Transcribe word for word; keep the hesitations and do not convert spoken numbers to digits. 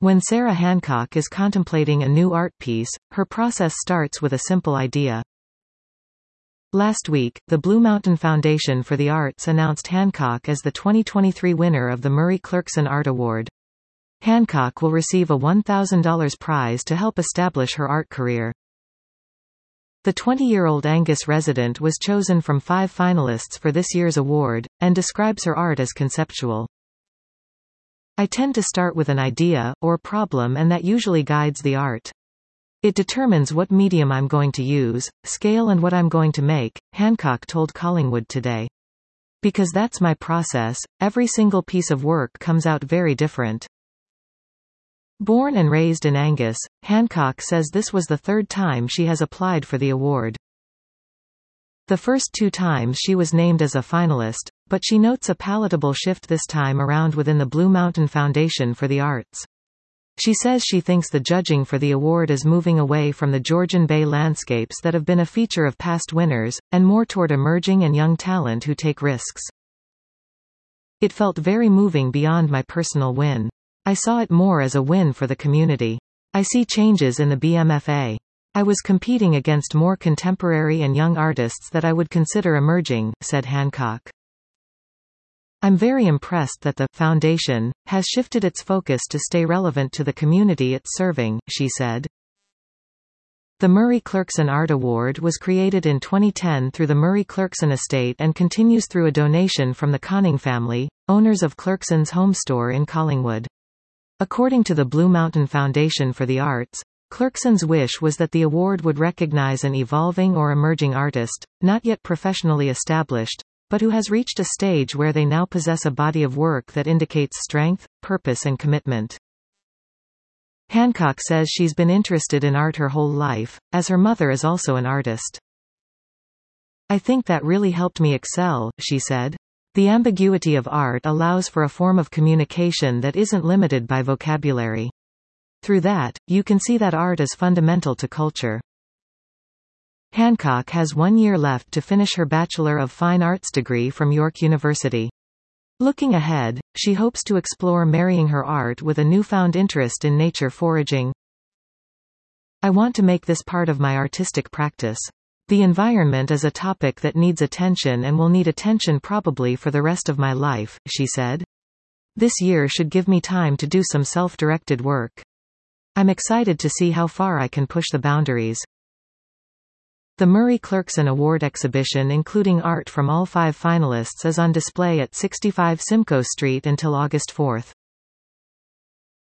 When Sarah Hancock is contemplating a new art piece, her process starts with a simple idea. Last week, the Blue Mountain Foundation for the Arts announced Hancock as the twenty twenty-three winner of the Murray Clarkson Art Award. Hancock will receive a one thousand dollars prize to help establish her art career. The twenty-year-old Angus resident was chosen from five finalists for this year's award, and describes her art as conceptual. I tend to start with an idea, or problem, and that usually guides the art. It determines what medium I'm going to use, scale, and what I'm going to make, Hancock told Collingwood today. Because that's my process, every single piece of work comes out very different. Born and raised in Angus, Hancock says this was the third time she has applied for the award. The first two times she was named as a finalist, but she notes a palatable shift this time around within the Blue Mountain Foundation for the Arts. She says she thinks the judging for the award is moving away from the Georgian Bay landscapes that have been a feature of past winners, and more toward emerging and young talent who take risks. It felt very moving beyond my personal win. I saw it more as a win for the community. I see changes in the B M F A. I was competing against more contemporary and young artists that I would consider emerging, said Hancock. I'm very impressed that the foundation has shifted its focus to stay relevant to the community it's serving, she said. The Murray Clarkson Art Award was created in twenty ten through the Murray Clarkson estate and continues through a donation from the Conning family, owners of Clarkson's home store in Collingwood. According to the Blue Mountain Foundation for the Arts, Clarkson's wish was that the award would recognize an evolving or emerging artist, not yet professionally established, but who has reached a stage where they now possess a body of work that indicates strength, purpose, and commitment. Hancock says she's been interested in art her whole life, as her mother is also an artist. I think that really helped me excel, she said. The ambiguity of art allows for a form of communication that isn't limited by vocabulary. Through that, you can see that art is fundamental to culture. Hancock has one year left to finish her Bachelor of Fine Arts degree from York University. Looking ahead, she hopes to explore marrying her art with a newfound interest in nature foraging. I want to make this part of my artistic practice. The environment is a topic that needs attention and will need attention probably for the rest of my life, she said. This year should give me time to do some self-directed work. I'm excited to see how far I can push the boundaries. The Murray Clarkson Award exhibition, including art from all five finalists, is on display at sixty-five Simcoe Street until August fourth.